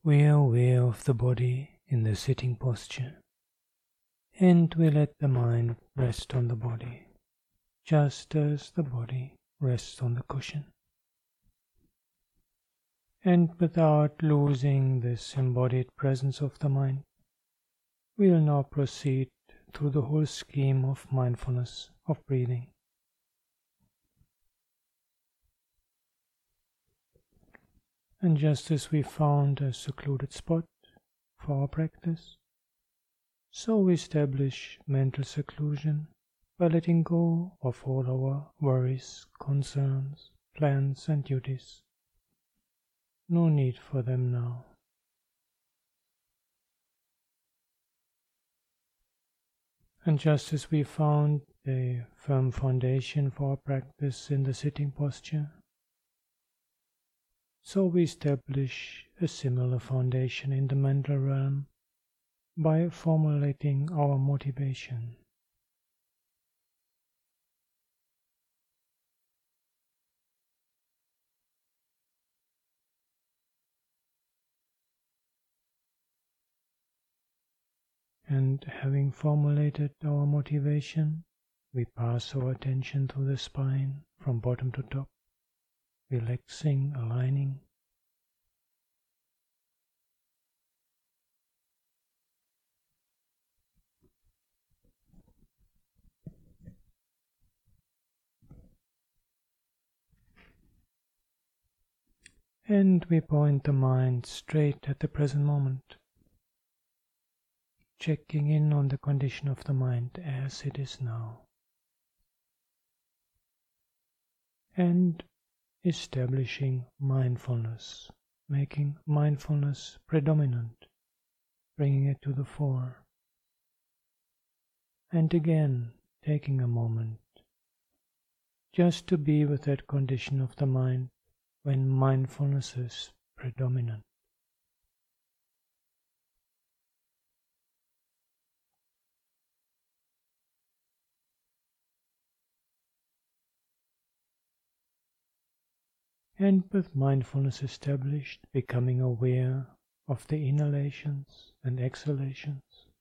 We are aware of the body in the sitting posture, and we let the mind rest on the body, just as the body rests on the cushion. And without losing this embodied presence of the mind, we'll now proceed through the whole scheme of mindfulness of breathing. And just as we found a secluded spot for our practice, so we establish mental seclusion by letting go of all our worries, concerns, plans and duties. No need for them now. And just as we found a firm foundation for our practice in the sitting posture, so we establish a similar foundation in the mental realm by formulating our motivation. And having formulated our motivation, we pass our attention through the spine from bottom to top, relaxing, aligning. And we point the mind straight at the present moment, checking in on the condition of the mind as it is now, and establishing mindfulness, making mindfulness predominant, bringing it to the fore, and again taking a moment just to be with that condition of the mind when mindfulness is predominant. And with mindfulness established, becoming aware of the inhalations and exhalations,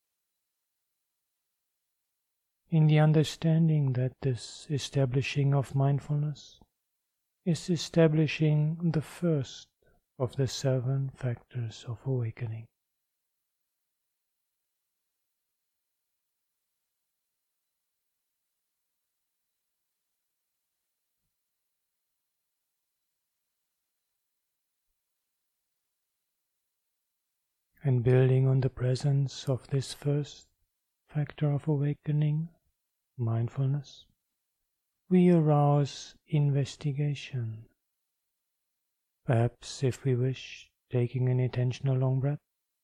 in the understanding that this establishing of mindfulness is establishing the first of the 7 factors of awakening. And building on the presence of this first factor of awakening, mindfulness, we arouse investigation. Perhaps, if we wish, taking an intentional long breath.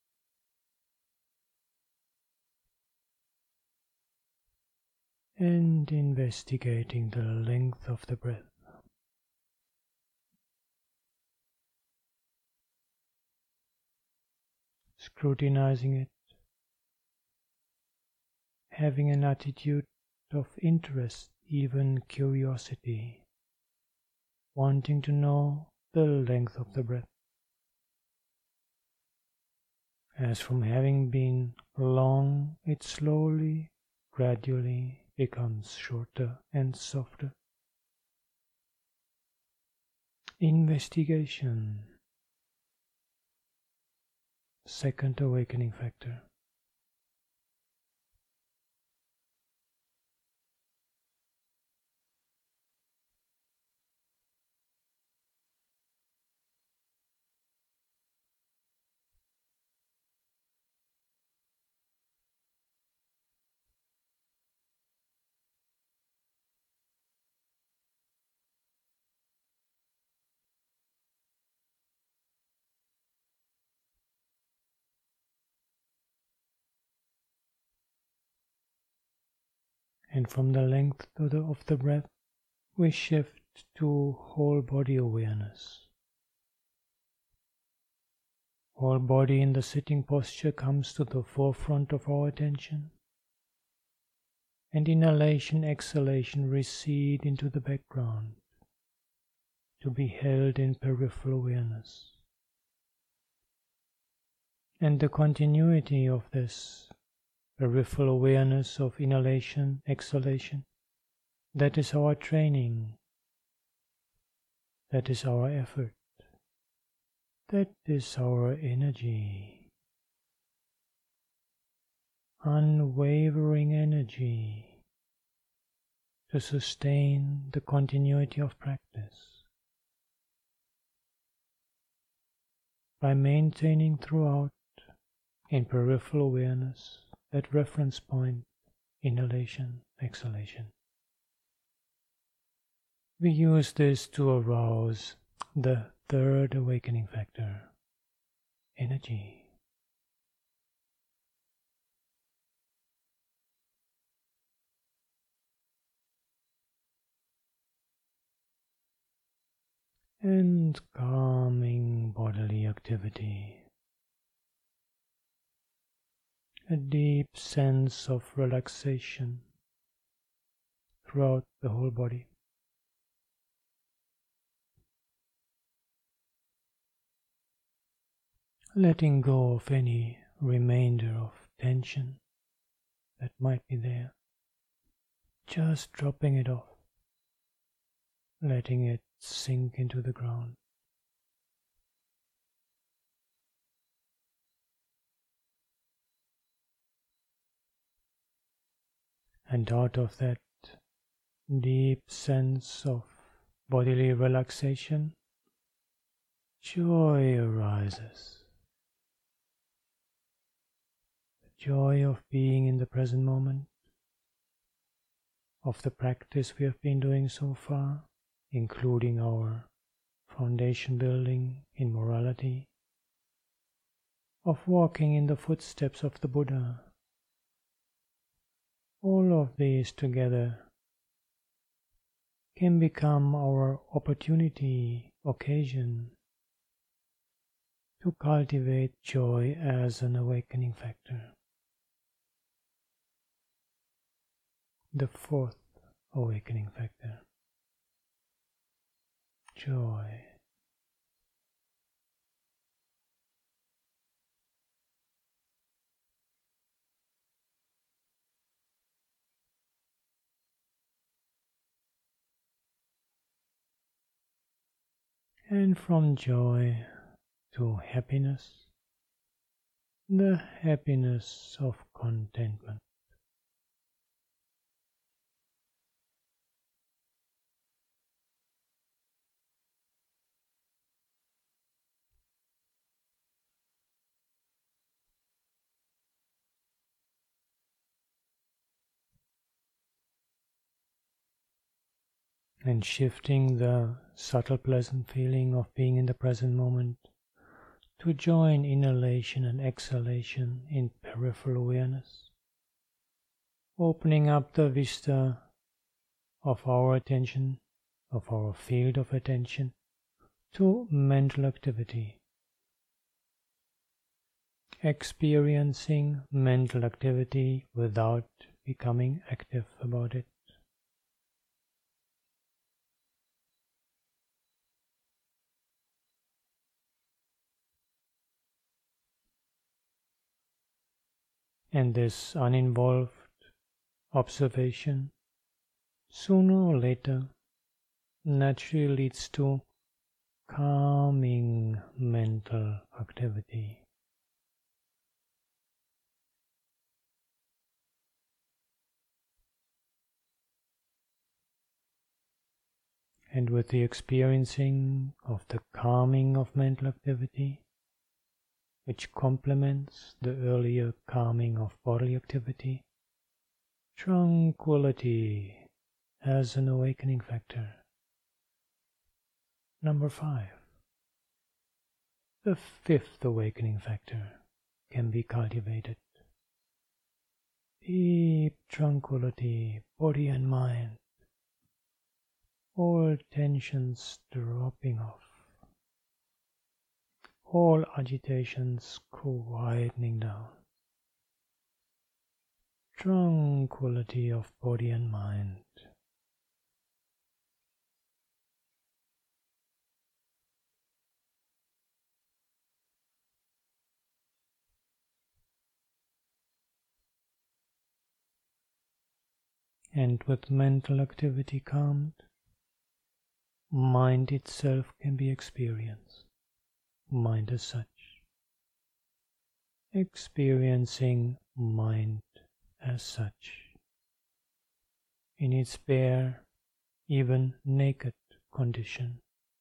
And investigating the length of the breath. Scrutinizing it, having an attitude of interest, even curiosity, wanting to know the length of the breath, as from having been long, it slowly, gradually becomes shorter and softer. Investigation, second awakening factor. And from the length of the breath, we shift to whole body awareness. Whole body in the sitting posture comes to the forefront of our attention, and inhalation, exhalation recede into the background to be held in peripheral awareness. And the continuity of this peripheral awareness of inhalation, exhalation, that is our training, that is our effort, that is our energy, unwavering energy to sustain the continuity of practice by maintaining throughout in peripheral awareness that reference point, inhalation, exhalation. We use this to arouse the third awakening factor, energy. And calming bodily activity. A deep sense of relaxation throughout the whole body. Letting go of any remainder of tension that might be there. Just dropping it off. Letting it sink into the ground. And out of that deep sense of bodily relaxation, joy arises. The joy of being in the present moment, of the practice we have been doing so far, including our foundation building in morality, of walking in the footsteps of the Buddha. All of these together can become our opportunity, occasion to cultivate joy as an awakening factor. The fourth awakening factor, joy. And from joy to happiness, the happiness of contentment. And shifting the subtle pleasant feeling of being in the present moment to join inhalation and exhalation in peripheral awareness, opening up the vista of our attention, of our field of attention, to mental activity, experiencing mental activity without becoming active about it. And this uninvolved observation, sooner or later, naturally leads to calming mental activity. And with the experiencing of the calming of mental activity, which complements the earlier calming of bodily activity, tranquility as an awakening factor. Number 5. The fifth awakening factor can be cultivated. Deep tranquility, body and mind, all tensions dropping off, all agitations quietening down. Tranquility of body and mind. And with mental activity calmed, mind itself can be experienced, mind as such, experiencing mind as such, in its bare, even naked condition,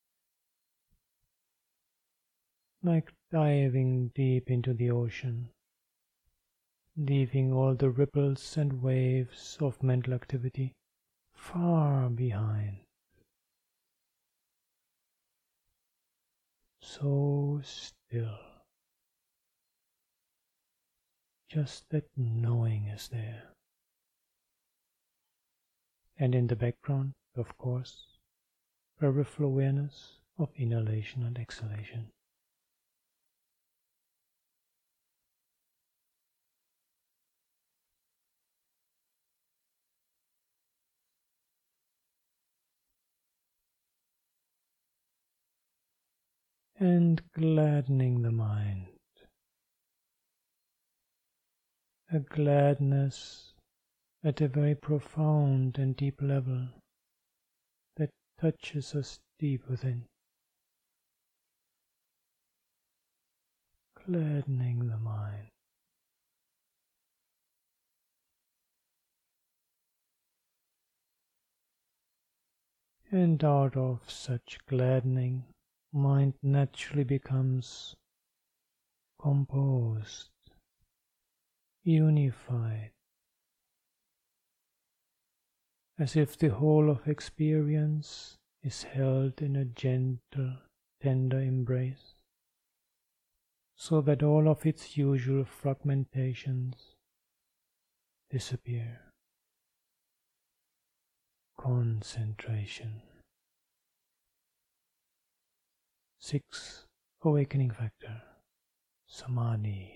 like diving deep into the ocean, leaving all the ripples and waves of mental activity far behind. So still. Just that knowing is there. And in the background, of course, peripheral awareness of inhalation and exhalation. And gladdening the mind. A gladness at a very profound and deep level that touches us deep within. Gladdening the mind. And out of such gladdening, mind naturally becomes composed, unified, as if the whole of experience is held in a gentle, tender embrace, so that all of its usual fragmentations disappear. Concentration. 6th awakening factor, Samadhi.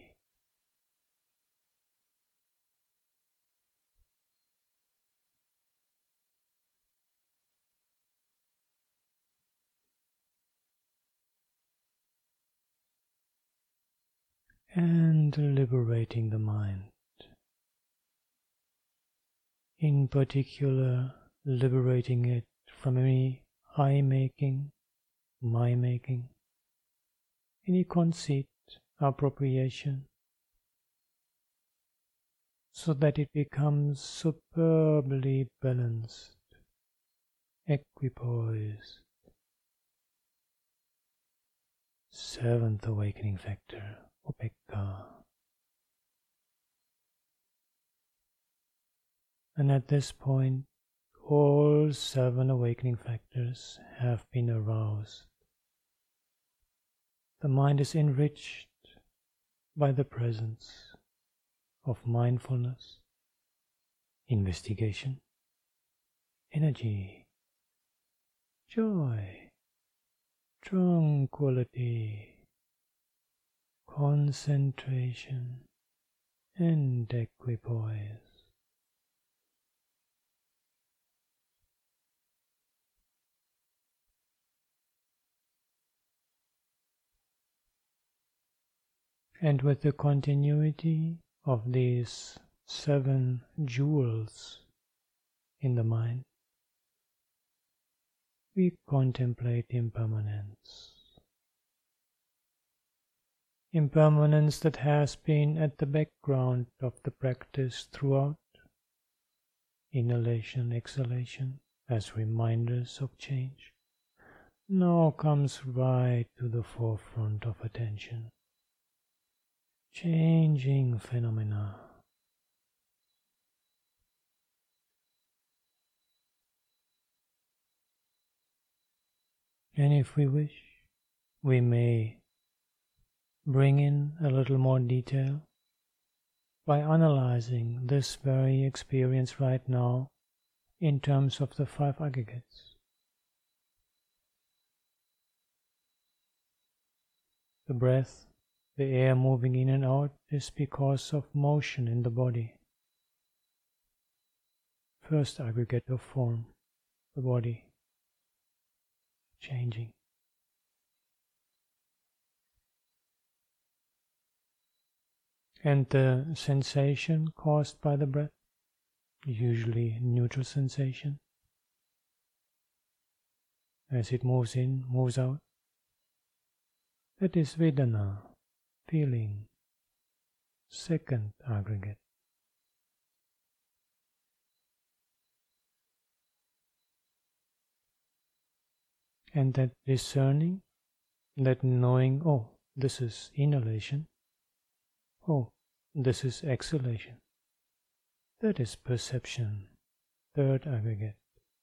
And liberating the mind. In particular, liberating it from any I-making, my-making, any conceit, appropriation, so that it becomes superbly balanced, equipoised. 7th awakening factor, Upekkha. And at this point, all 7 awakening factors have been aroused. The mind is enriched by the presence of mindfulness, investigation, energy, joy, tranquility, concentration, and equipoise. And with the continuity of these 7 jewels in the mind, we contemplate impermanence. Impermanence that has been at the background of the practice throughout, inhalation, exhalation, as reminders of change, now comes right to the forefront of attention. Changing phenomena. And if we wish, we may bring in a little more detail by analyzing this very experience right now in terms of the 5 aggregates. The breath, the air moving in and out, is because of motion in the body. First aggregate of form, the body, changing. And the sensation caused by the breath, usually neutral sensation. As it moves in, moves out, that is Vedana, feeling, second aggregate. And that discerning, that knowing, oh, this is inhalation, oh, this is exhalation, that is perception, third aggregate.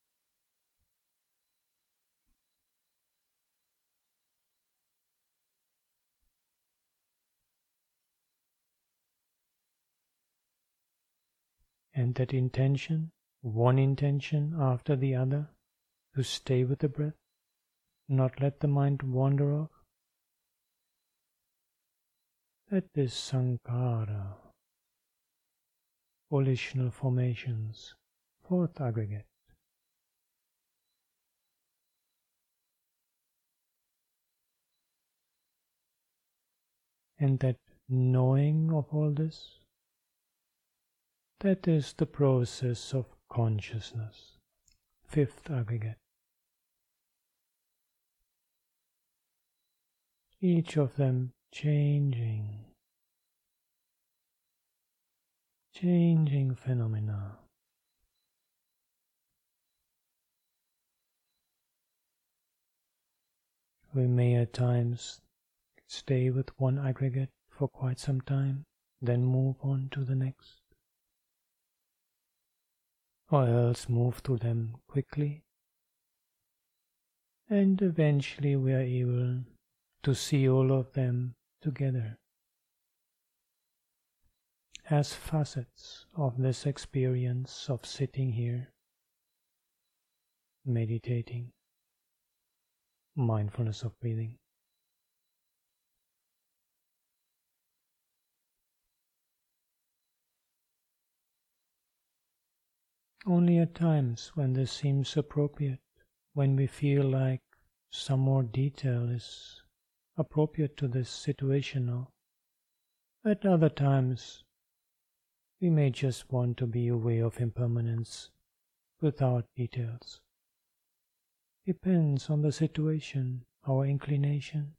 And that intention, one intention after the other, to stay with the breath, not let the mind wander off. That is sankhara, volitional formations, fourth aggregate. And that knowing of all this, that is the process of consciousness, fifth aggregate. Each of them changing phenomena. We may at times stay with one aggregate for quite some time, then move on to the next, or else move through them quickly, and eventually we are able to see all of them together as facets of this experience of sitting here, meditating, mindfulness of breathing. Only at times when this seems appropriate, when we feel like some more detail is appropriate to this situation, or at other times we may just want to be aware of impermanence without details. Depends on the situation, our inclination.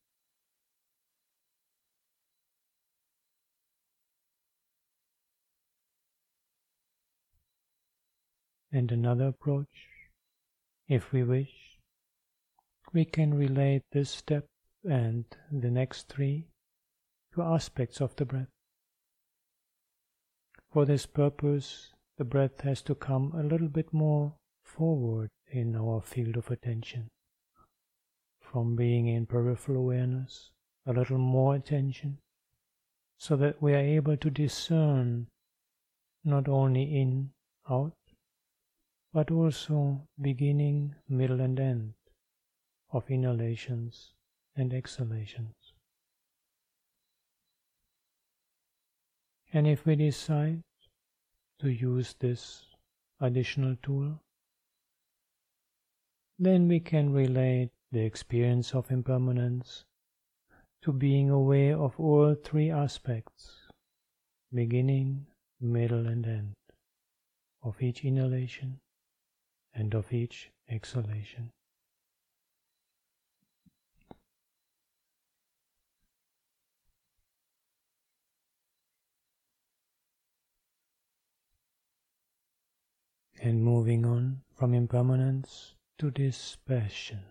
And another approach, if we wish, we can relate this step and the next three to aspects of the breath. For this purpose, the breath has to come a little bit more forward in our field of attention, from being in peripheral awareness, a little more attention, so that we are able to discern not only in, out, but also beginning, middle and end of inhalations and exhalations. And if we decide to use this additional tool, then we can relate the experience of impermanence to being aware of all three aspects, beginning, middle and end, of each inhalation and of each exhalation. And moving on from impermanence to dispassion,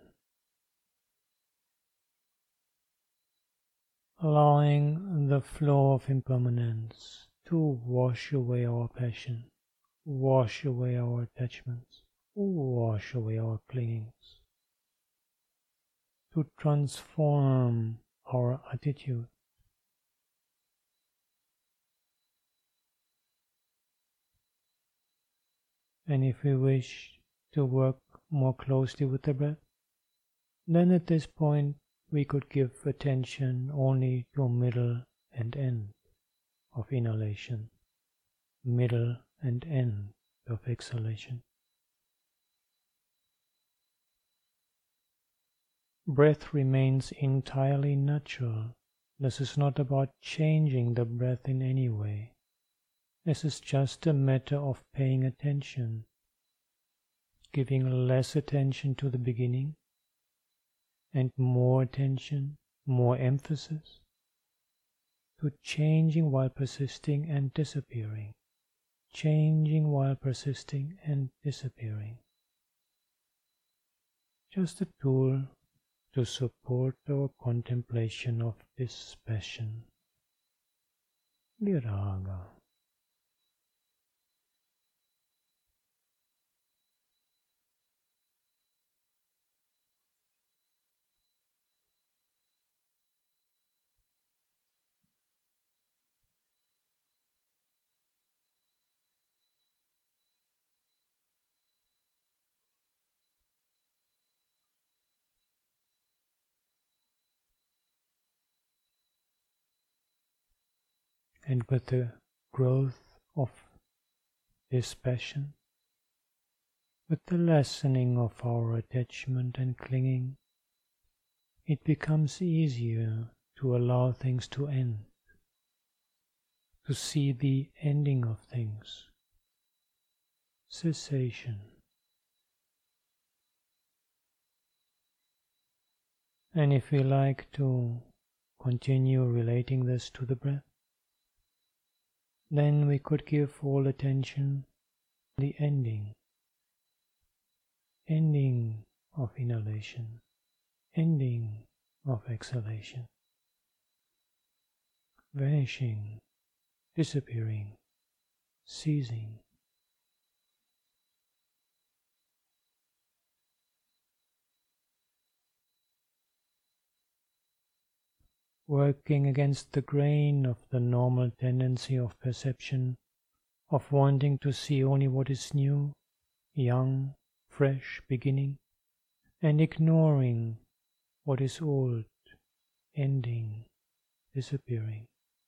allowing the flow of impermanence to wash away our passion, wash away our attachments, wash away our clingings, to transform our attitude. And if we wish to work more closely with the breath, then at this point we could give attention only to middle and end of inhalation, middle and end of exhalation. Breath remains entirely natural. This is not about changing the breath in any way. This is just a matter of paying attention, giving less attention to the beginning and more attention, more emphasis to changing while persisting and disappearing, changing while persisting and disappearing. Just a tool to support our contemplation of this passion, viraga. And with the growth of this passion, with the lessening of our attachment and clinging, it becomes easier to allow things to end, to see the ending of things, cessation. And if we like to continue relating this to the breath, then we could give all attention to the ending of inhalation, ending of exhalation, vanishing, disappearing, ceasing. Working against the grain of the normal tendency of perception, of wanting to see only what is new, young, fresh, beginning, and ignoring what is old, ending, disappearing.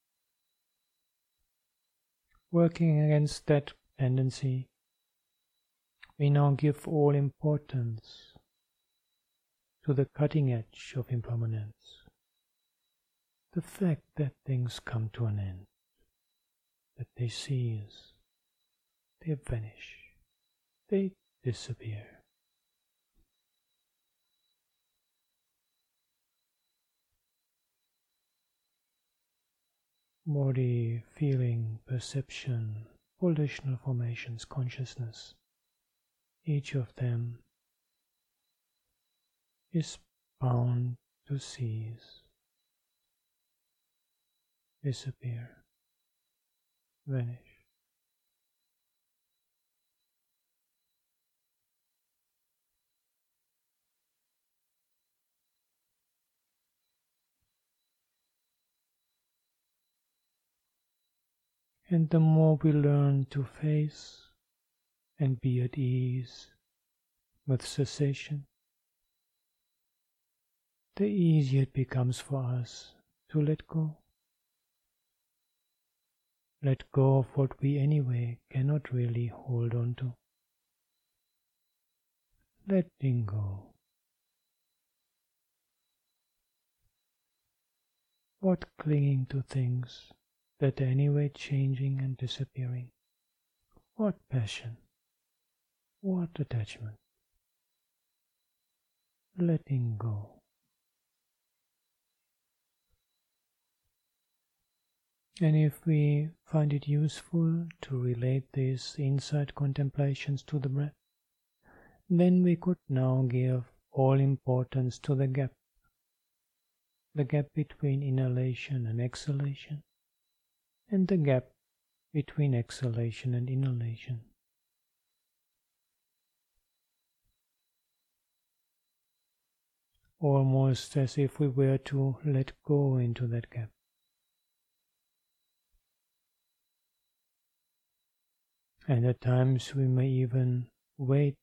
Working against that tendency, we now give all importance to the cutting edge of impermanence. The fact that things come to an end, that they cease, they vanish, they disappear. Body, feeling, perception, volitional formations, consciousness, each of them is bound to cease, disappear, vanish. And the more we learn to face and be at ease with cessation, the easier it becomes for us to let go. Let go of what we anyway cannot really hold on to. Letting go. What clinging to things that are anyway changing and disappearing? What passion? What attachment? Letting go. And if we find it useful to relate these insight contemplations to the breath, then we could now give all importance to the gap between inhalation and exhalation, and the gap between exhalation and inhalation. Almost as if we were to let go into that gap. And at times we may even wait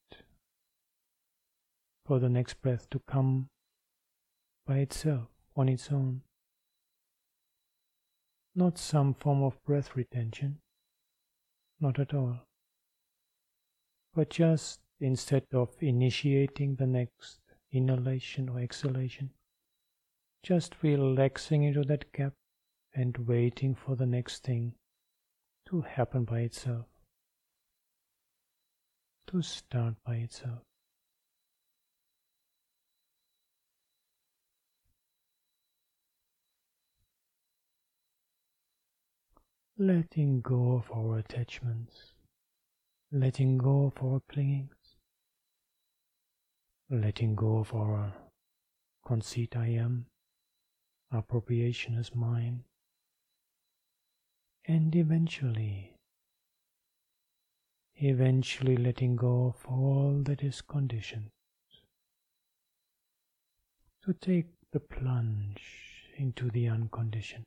for the next breath to come by itself, on its own. Not some form of breath retention, not at all. But just instead of initiating the next inhalation or exhalation, just relaxing into that gap and waiting for the next thing to happen by itself, to start by itself. Letting go of our attachments, letting go of our clingings, letting go of our conceit I am, appropriation as mine, and eventually letting go of all that is conditioned, to take the plunge into the unconditioned,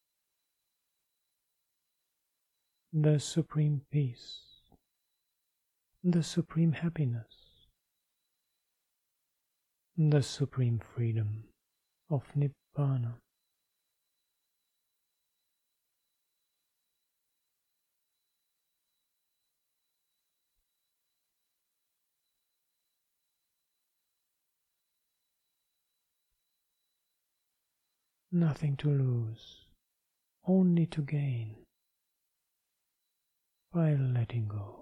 the supreme peace, the supreme happiness, the supreme freedom of Nibbana. Nothing to lose, only to gain by letting go.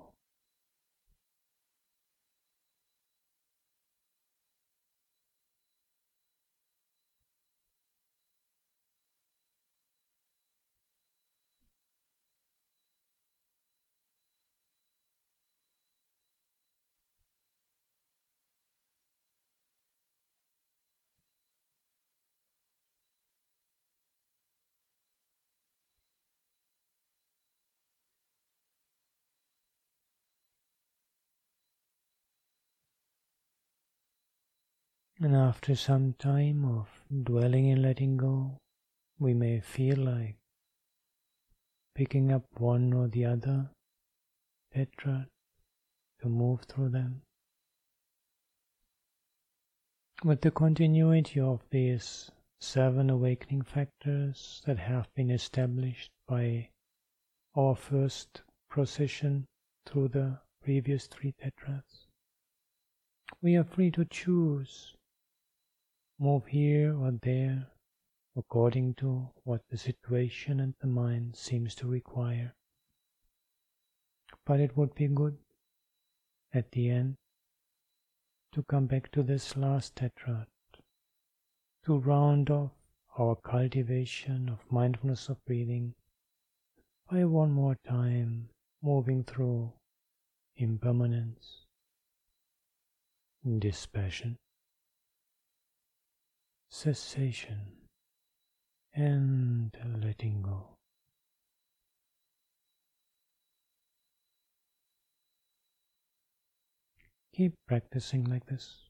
And after some time of dwelling in letting go, we may feel like picking up one or the other tetrad to move through them. With the continuity of these 7 awakening factors that have been established by our first procession through the previous 3 tetrads, we are free to choose, move here or there, according to what the situation and the mind seems to require. But it would be good, at the end, to come back to this last tetrad, to round off our cultivation of mindfulness of breathing by one more time moving through impermanence, dispassion, cessation, and letting go. Keep practicing like this.